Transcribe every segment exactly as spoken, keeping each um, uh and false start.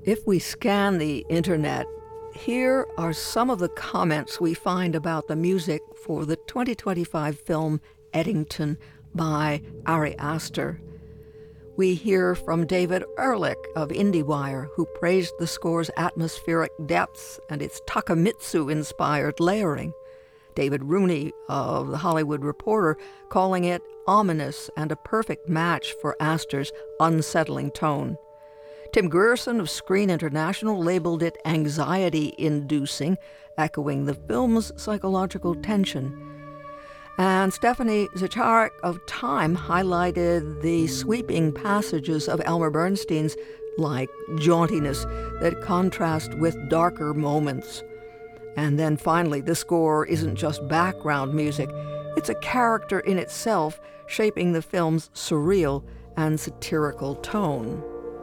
If we scan the internet, here are some of the comments we find about the music for the twenty twenty-five film Eddington by Ari Aster. We hear from David Ehrlich of IndieWire, who praised the score's atmospheric depths and its Takemitsu-inspired layering. David Rooney of The Hollywood Reporter calling it ominous and a perfect match for Aster's unsettling tone. Tim Grierson of Screen International labeled it anxiety-inducing, echoing the film's psychological tension. And Stephanie Zacharek of Time highlighted the sweeping passages of Elmer Bernstein's like jauntiness that contrast with darker moments. And then finally, the score isn't just background music, it's a character in itself, shaping the film's surreal and satirical tone.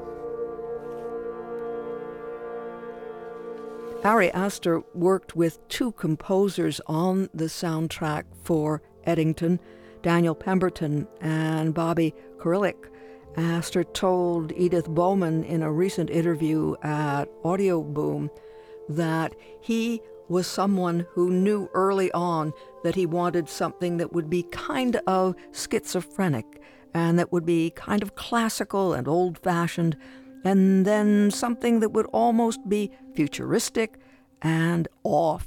Ari Aster worked with two composers on the soundtrack for Eddington, Daniel Pemberton and Bobby Kurylik. Aster told Edith Bowman in a recent interview at Audio Boom that he was someone who knew early on that he wanted something that would be kind of schizophrenic and that would be kind of classical and old-fashioned, and then something that would almost be futuristic and off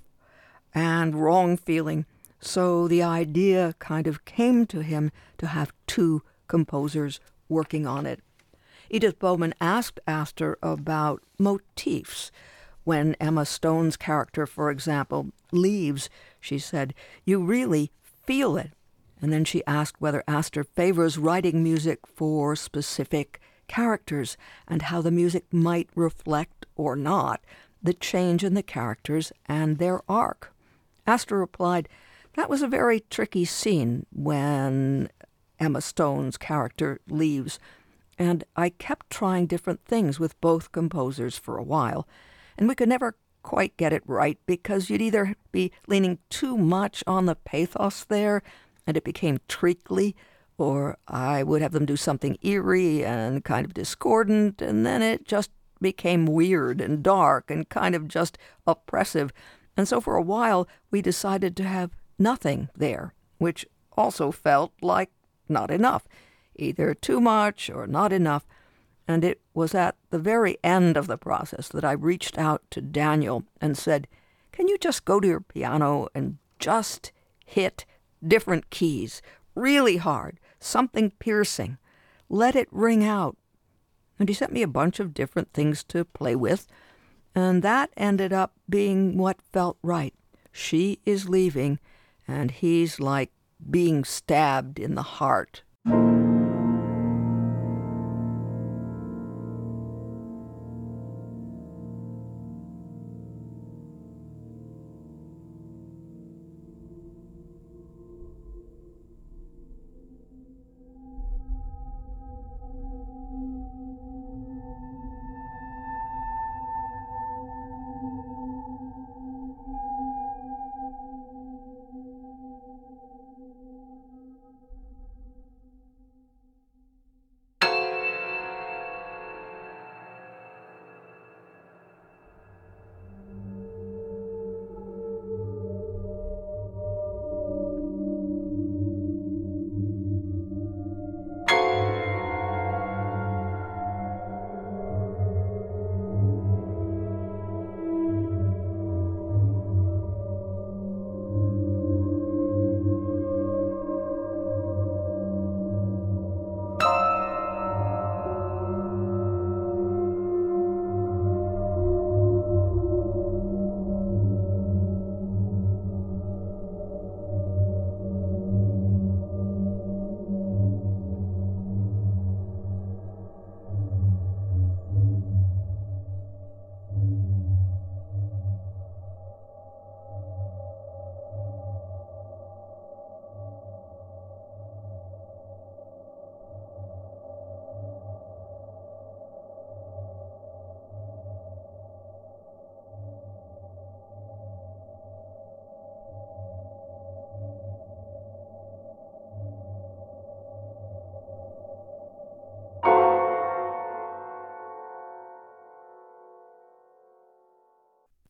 and wrong-feeling. So the idea kind of came to him to have two composers working on it. Edith Bowman asked Aster about motifs. When Emma Stone's character, for example, leaves, she said, "You really feel it." And then she asked whether Aster favors writing music for specific characters and how the music might reflect or not the change in the characters and their arc. Aster replied, "That was a very tricky scene when Emma Stone's character leaves, and I kept trying different things with both composers for a while, and we could never quite get it right because you'd either be leaning too much on the pathos there and it became treacly, or I would have them do something eerie and kind of discordant, and then it just became weird and dark and kind of just oppressive. And so for a while, we decided to have nothing there, which also felt like not enough, either too much or not enough. And it was at the very end of the process that I reached out to Daniel and said, can you just go to your piano and just hit different keys, really hard, something piercing. Let it ring out." And he sent me a bunch of different things to play with, and that ended up being what felt right. She is leaving, and he's like being stabbed in the heart.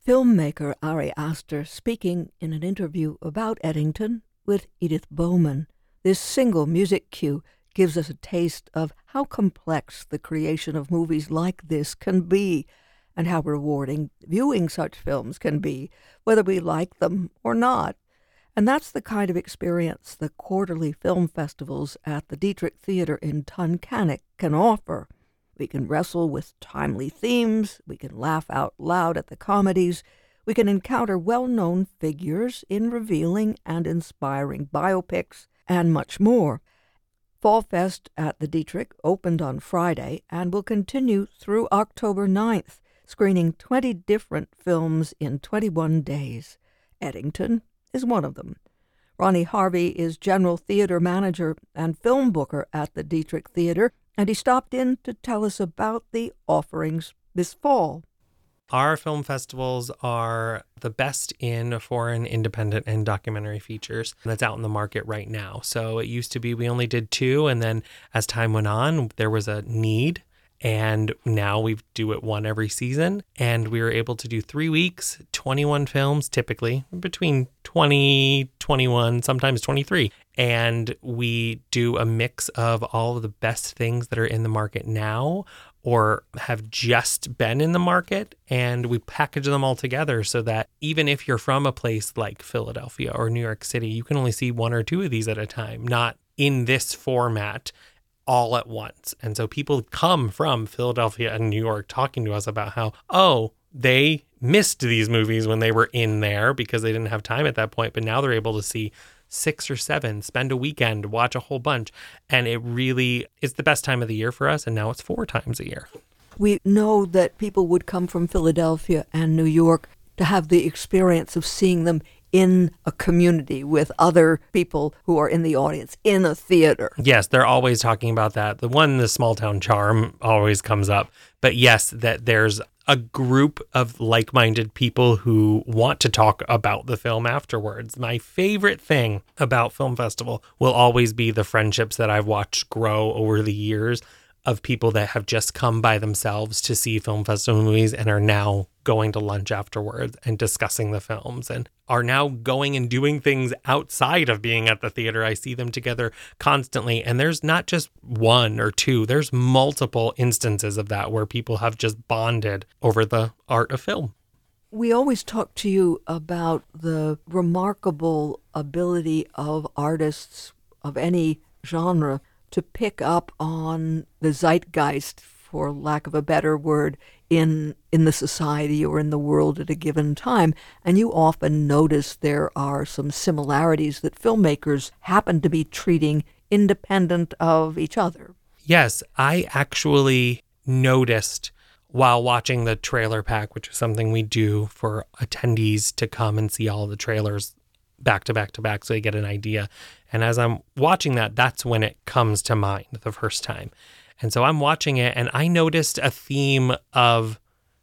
filmmaker Ari Aster speaking in an interview about Eddington with Edith Bowman. This single music cue gives us a taste of how complex the creation of movies like this can be, and how rewarding viewing such films can be, whether we like them or not. And that's the kind of experience the quarterly film festivals at the Dietrich Theater in Tunkhannock can offer. We can wrestle with timely themes, we can laugh out loud at the comedies, we can encounter well-known figures in revealing and inspiring biopics, and much more. Fall Fest at the Dietrich opened on Friday and will continue through October ninth, screening twenty different films in twenty-one days. Eddington is one of them. Ronnie Harvey is general theater manager and film booker at the Dietrich Theater, and he stopped in to tell us about the offerings this fall. Our film festivals are the best in foreign, independent, and documentary features that's out in the market right now. So it used to be we only did two, and then as time went on, there was a need. And now we do it one every season, and we were able to do three weeks, twenty-one films, typically between twenty, twenty-one, sometimes twenty-three. And we do a mix of all of the best things that are in the market now or have just been in the market, and we package them all together so that even if you're from a place like Philadelphia or New York City, you can only see one or two of these at a time, not in this format all at once. And so people come from Philadelphia and New York talking to us about how, oh, they missed these movies when they were in there because they didn't have time at that point, but now they're able to see six or seven, spend a weekend, watch a whole bunch. And it really is the best time of the year for us. And now it's four times a year. We know that people would come from Philadelphia and New York to have the experience of seeing them in a community with other people who are in the audience, in a theater. Yes, they're always talking about that. The one, the small town charm always comes up. But yes, that there's a group of like-minded people who want to talk about the film afterwards. My favorite thing about Film Festival will always be the friendships that I've watched grow over the years of people that have just come by themselves to see film festival movies and are now going to lunch afterwards and discussing the films and are now going and doing things outside of being at the theater. I see them together constantly. And there's not just one or two, there's multiple instances of that where people have just bonded over the art of film. We always talk to you about the remarkable ability of artists of any genre to pick up on the zeitgeist, for lack of a better word, in in the society or in the world at a given time. And you often notice there are some similarities that filmmakers happen to be treating independent of each other. Yes, I actually noticed while watching the trailer pack, which is something we do for attendees to come and see all the trailers back to back to back so they get an idea. And as I'm watching that, that's when it comes to mind the first time. And so I'm watching it and I noticed a theme of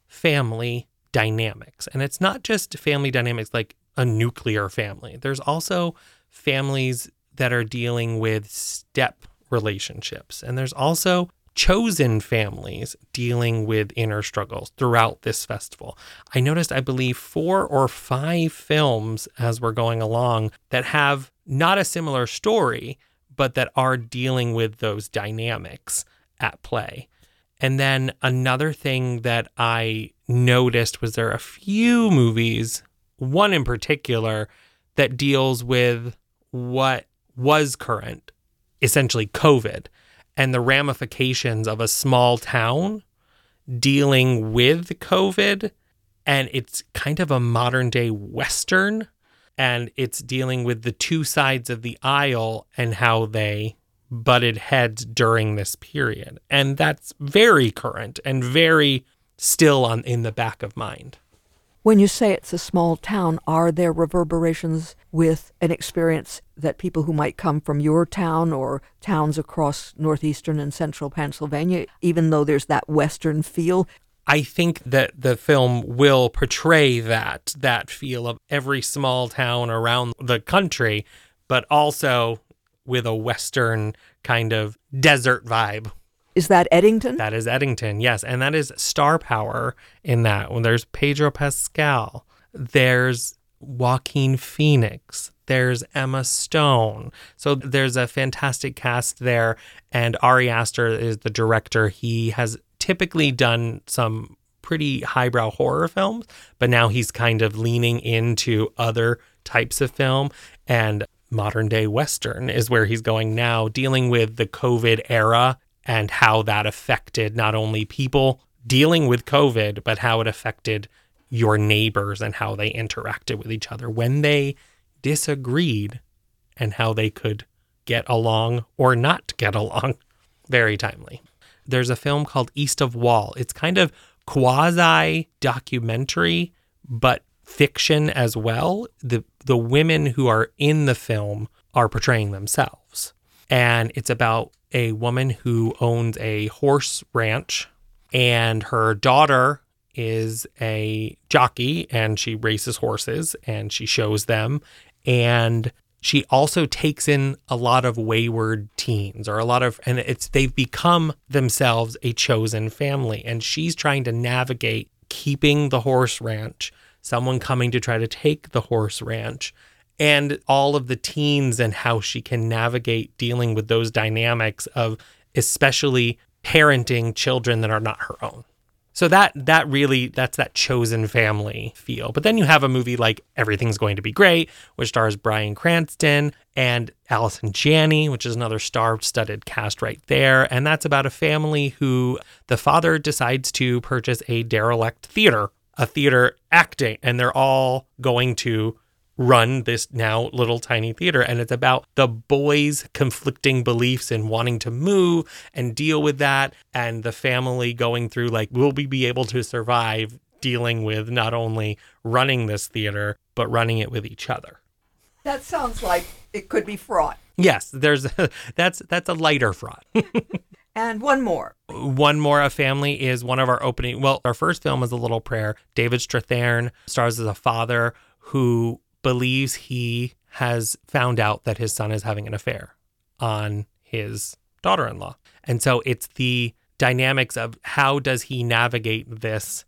family dynamics. And it's not just family dynamics like a nuclear family. There's also families that are dealing with step relationships. And there's also chosen families dealing with inner struggles throughout this festival. I noticed, I believe, four or five films as we're going along that have not a similar story, but that are dealing with those dynamics at play. And then another thing that I noticed was there are a few movies, one in particular, that deals with what was current, essentially COVID, and the ramifications of a small town dealing with COVID. And it's kind of a modern day Western, and it's dealing with the two sides of the aisle and how they butted heads during this period. And that's very current and very still on in the back of mind. When you say it's a small town, are there reverberations with an experience that people who might come from your town or towns across northeastern and central Pennsylvania, even though there's that Western feel? I think that the film will portray that, that feel of every small town around the country, but also with a Western kind of desert vibe. Is that Eddington? That is Eddington, yes. And that is star power in that. When there's Pedro Pascal, there's Joaquin Phoenix, there's Emma Stone. So there's a fantastic cast there. And Ari Aster is the director. He has typically done some pretty highbrow horror films, but now he's kind of leaning into other types of film. And modern day Western is where he's going now, dealing with the COVID era and how that affected not only people dealing with COVID, but how it affected your neighbors and how they interacted with each other when they disagreed and how they could get along or not get along. Very timely. There's a film called East of Wall. It's kind of quasi-documentary, but fiction as well. The the women who are in the film are portraying themselves. And it's about a woman who owns a horse ranch, and her daughter is a jockey, and she races horses and she shows them. And she also takes in a lot of wayward teens or a lot of, and it's, they've become themselves a chosen family. And she's trying to navigate keeping the horse ranch, someone coming to try to take the horse ranch, and all of the teens and how she can navigate dealing with those dynamics of especially parenting children that are not her own. So that that really, that's that chosen family feel. But then you have a movie like Everything's Going to Be Great, which stars Bryan Cranston and Allison Janney, which is another star-studded cast right there. And that's about a family who the father decides to purchase a derelict theater, a theater acting, and they're all going to run this now little tiny theater. And it's about the boys' conflicting beliefs and wanting to move and deal with that, and the family going through, like, will we be able to survive dealing with not only running this theater, but running it with each other. That sounds like it could be fraught. Yes, there's a, that's that's a lighter fraught. And one more. One more, A Family, is one of our opening. Well, our first film is A Little Prayer. David Strathairn stars as a father who believes he has found out that his son is having an affair on his daughter-in-law. And so it's the dynamics of how does he navigate this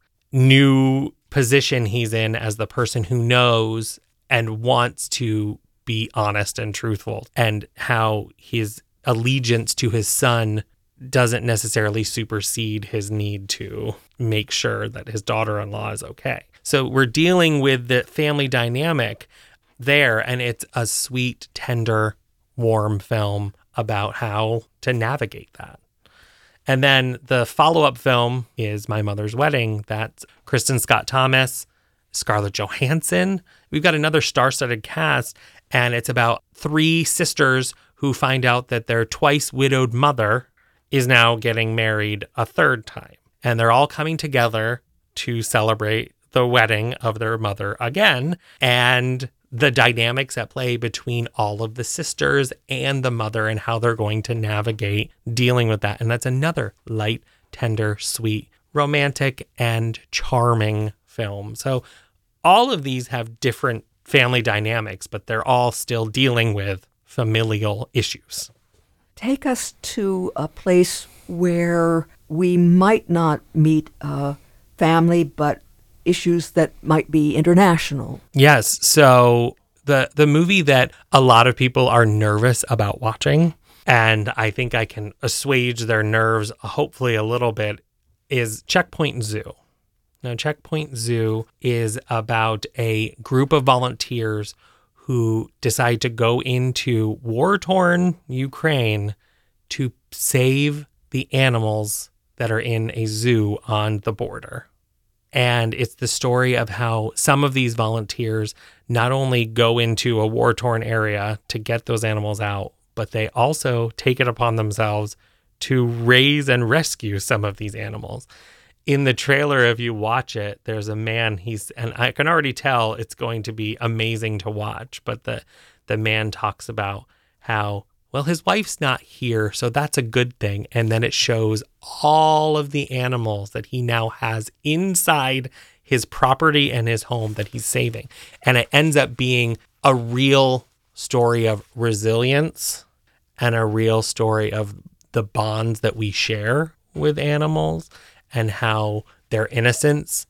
new position he's in as the person who knows and wants to be honest and truthful, and how his allegiance to his son doesn't necessarily supersede his need to make sure that his daughter-in-law is okay. So we're dealing with the family dynamic there, and it's a sweet, tender, warm film about how to navigate that. And then the follow-up film is My Mother's Wedding. That's Kristen Scott Thomas, Scarlett Johansson. We've got another star-studded cast, and it's about three sisters who find out that their twice-widowed mother is now getting married a third time. And they're all coming together to celebrate the wedding of their mother again, and the dynamics at play between all of the sisters and the mother and how they're going to navigate dealing with that. And that's another light, tender, sweet, romantic, and charming film. So all of these have different family dynamics, but they're all still dealing with familial issues. Take us to a place where we might not meet a family, but issues that might be international. Yes. So the the movie that a lot of people are nervous about watching, and I think I can assuage their nerves hopefully a little bit, is Checkpoint Zoo. Now, Checkpoint Zoo is about a group of volunteers who decide to go into war-torn Ukraine to save the animals that are in a zoo on the border. And it's the story of how some of these volunteers not only go into a war-torn area to get those animals out, but they also take it upon themselves to raise and rescue some of these animals. In the trailer, if you watch it, there's a man, he's, and I can already tell it's going to be amazing to watch, but the, the man talks about how, well, his wife's not here, so that's a good thing. And then it shows all of the animals that he now has inside his property and his home that he's saving. And it ends up being a real story of resilience and a real story of the bonds that we share with animals and how their innocence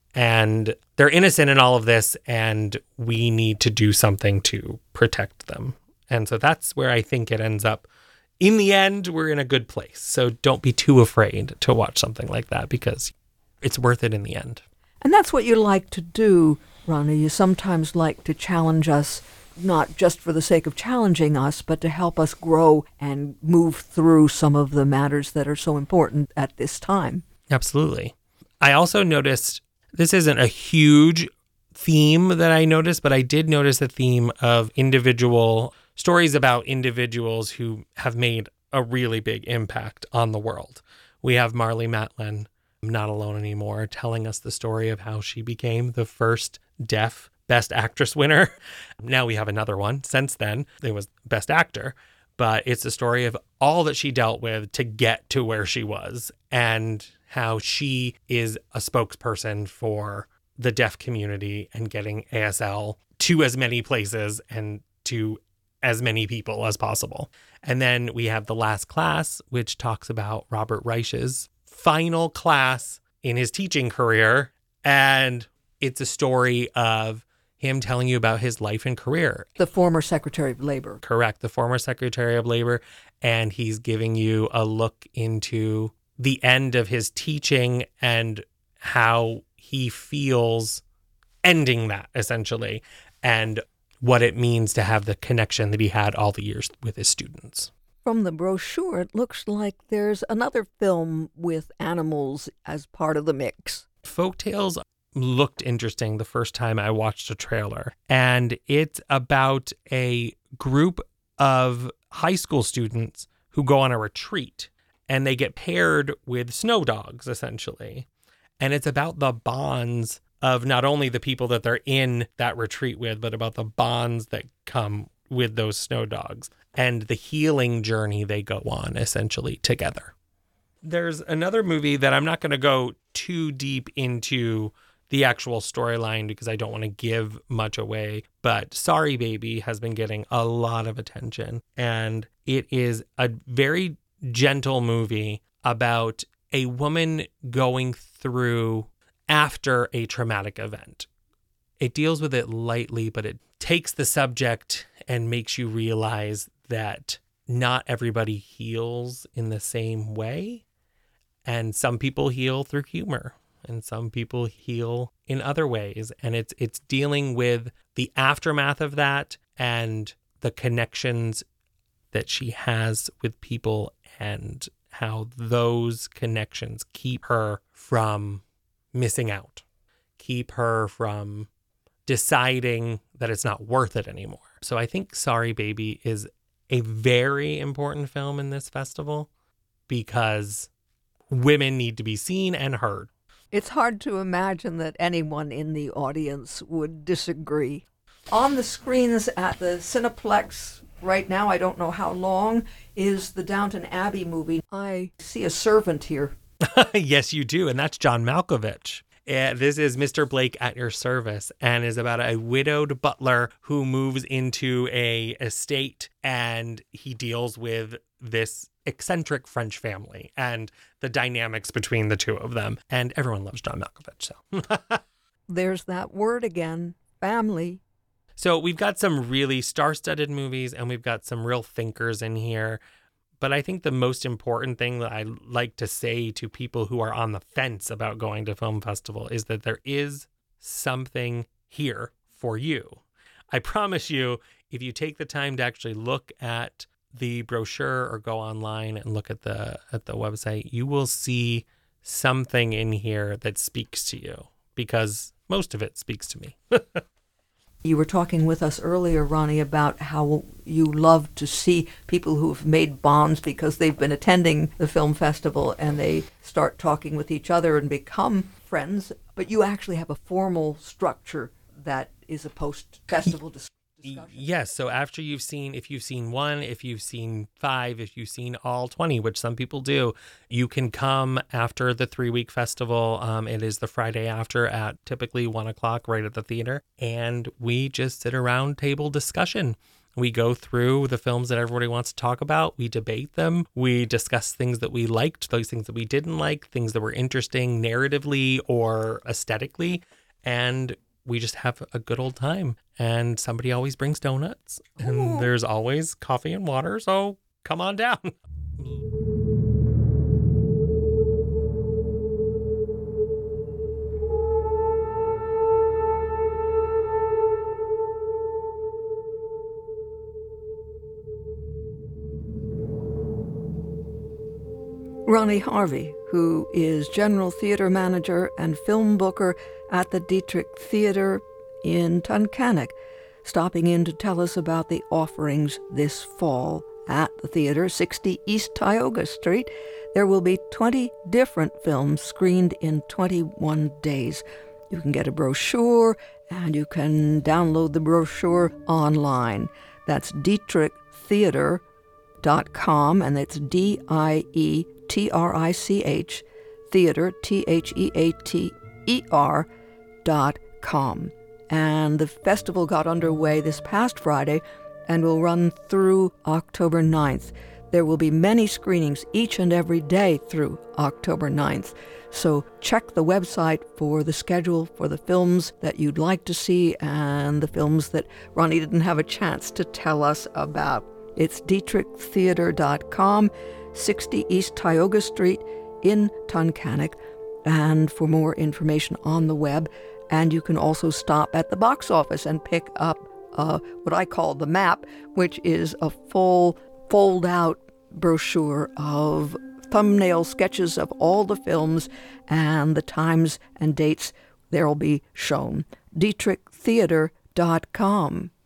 and they're innocent in all of this, and we need to do something to protect them. And so that's where I think it ends up. In the end, we're in a good place. So don't be too afraid to watch something like that because it's worth it in the end. And that's what you like to do, Ronnie. You sometimes like to challenge us, not just for the sake of challenging us, but to help us grow and move through some of the matters that are so important at this time. Absolutely. I also noticed, this isn't a huge theme that I noticed, but I did notice a theme of individual stories about individuals who have made a really big impact on the world. We have Marlee Matlin, Not Alone Anymore, telling us the story of how she became the first deaf Best Actress winner. Now we have another one. Since then, it was Best Actor. But it's a story of all that she dealt with to get to where she was and how she is a spokesperson for the deaf community and getting A S L to as many places and to as many people as possible. And then we have The Last Class, which talks about Robert Reich's final class in his teaching career. And it's a story of him telling you about his life and career. The former Secretary of Labor. Correct. The former Secretary of Labor. And he's giving you a look into the end of his teaching and how he feels ending that, essentially, and what it means to have the connection that he had all the years with his students. From the brochure, it looks like there's another film with animals as part of the mix. Folktales looked interesting the first time I watched a trailer, and it's about a group of high school students who go on a retreat, and they get paired with snow dogs, essentially. And it's about the bonds of not only the people that they're in that retreat with, but about the bonds that come with those snow dogs and the healing journey they go on, essentially, together. There's another movie that I'm not going to go too deep into the actual storyline because I don't want to give much away, but Sorry Baby has been getting a lot of attention, and it is a very gentle movie about a woman going through after a traumatic event. It deals with it lightly, but it takes the subject and makes you realize that not everybody heals in the same way. And some people heal through humor and some people heal in other ways. And it's it's dealing with the aftermath of that and the connections that she has with people and how those connections keep her from missing out, keep her from deciding that it's not worth it anymore. So I think Sorry Baby is a very important film in this festival because women need to be seen and heard. It's hard to imagine that anyone in the audience would disagree. On the screens at the Cineplex right now, I don't know how long, is the Downton Abbey movie. I see a servant here. Yes, you do. And that's John Malkovich. Uh, this is Mister Blake at Your Service and is about a widowed butler who moves into a estate and he deals with this eccentric French family and the dynamics between the two of them. And everyone loves John Malkovich. So there's that word again, family. So we've got some really star-studded movies and we've got some real thinkers in here. But I think the most important thing that I like to say to people who are on the fence about going to film festival is that there is something here for you. I promise you, if you take the time to actually look at the brochure or go online and look at the at the website, you will see something in here that speaks to you because most of it speaks to me. You were talking with us earlier, Ronnie, about how you love to see people who have made bonds because they've been attending the film festival and they start talking with each other and become friends. But you actually have a formal structure that is a post-festival discussion. Yes. So after you've seen, if you've seen one, if you've seen five, if you've seen all twenty, which some people do, you can come after the three-week festival. Um, it is the Friday after at typically one o'clock right at the theater. And we just sit around table discussion We go through the films that everybody wants to talk about. We debate them. We discuss things that we liked, those things that we didn't like, things that were interesting narratively or aesthetically. And we just have a good old time. And somebody always brings donuts. And Ooh. There's always coffee and water. So come on down. Ronnie Harvey, who is General Theatre Manager and Film Booker at the Dietrich Theatre in Tunkhannock, stopping in to tell us about the offerings this fall at the theatre, sixty East Tioga Street. There will be twenty different films screened in twenty-one days. You can get a brochure and you can download the brochure online. That's dietrich theatre dot com, and it's D I E T R I C H, theater, T H E A T E R, dot com. And the festival got underway this past Friday and will run through October ninth. There will be many screenings each and every day through October ninth. So check the website for the schedule for the films that you'd like to see and the films that Ronnie didn't have a chance to tell us about. It's dietrich theatre dot com, sixty East Tioga Street in Tunkhannock. And for more information on the web, and you can also stop at the box office and pick up uh, what I call the map, which is a full fold-out brochure of thumbnail sketches of all the films and the times and dates they'll be shown. dietrich theatre dot com.